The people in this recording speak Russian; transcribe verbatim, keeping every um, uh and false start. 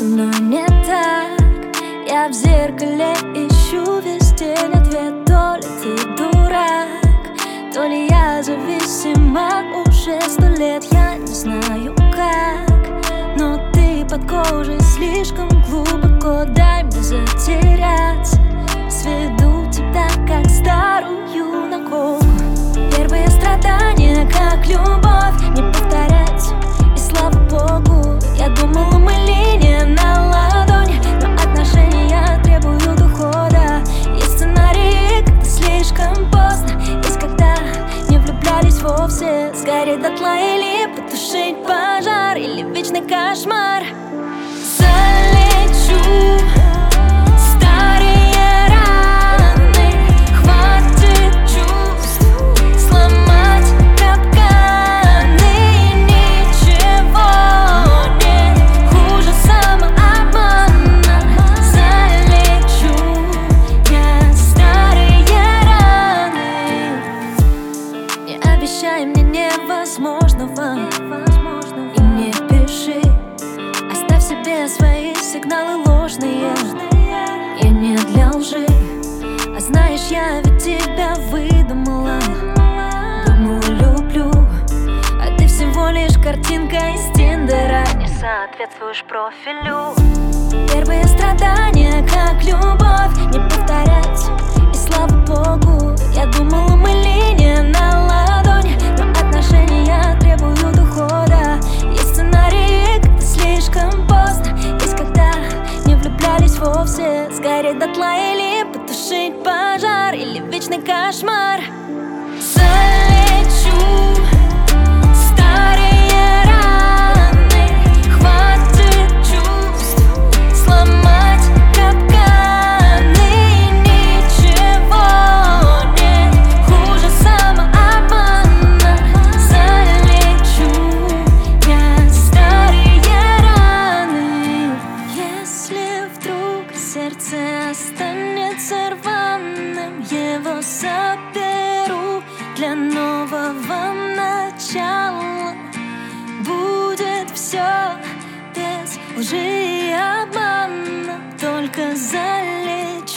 со мной не так. Я в зеркале ищу везде ответ. То ли ты дурак, то ли я зависима уже сто лет. Я не знаю как, но ты под кожей слишком глубоко. Дай мне затеряться, сведу тебя как старую наколку. Первые страдания, как любовь, не повторяются, и слава богу. Я думала, мы линия на ладони, но отношения требуют ухода. Есть сценарии, когда слишком поздно, есть когда не влюблялись вовсе. Сгореть дотла или потушить пожар, или вечный кошмар. Залечу старые раны, хватит чувств сломать капканы. Ничего нет хуже самообмана. Залечу я старые раны. Не обещай мне невозможного и не пиши. Оставь себе свои сигналы ложные. Я не для лжи. А знаешь, я ведь тебя выдумала. Думала, люблю, а ты всего лишь картинка из Тиндера. Не соответствуешь профилю. Первые страдания, как любовь, не повторяются, и слава богу. Я думала, мы линия на ладони, но отношения требуют ухода. Есть сценарии, когда слишком поздно, есть когда не влюблялись вовсе. Сгореть дотла или потушить пожар, или вечный кошмар. Залечу старые раны, хватит чувств сломать капканы. Ничего нет хуже самообмана. Залечу я старые раны. Если вдруг сердце останется рваным, его заберу для нового начала. Будет все без лжи и обмана, только залечу.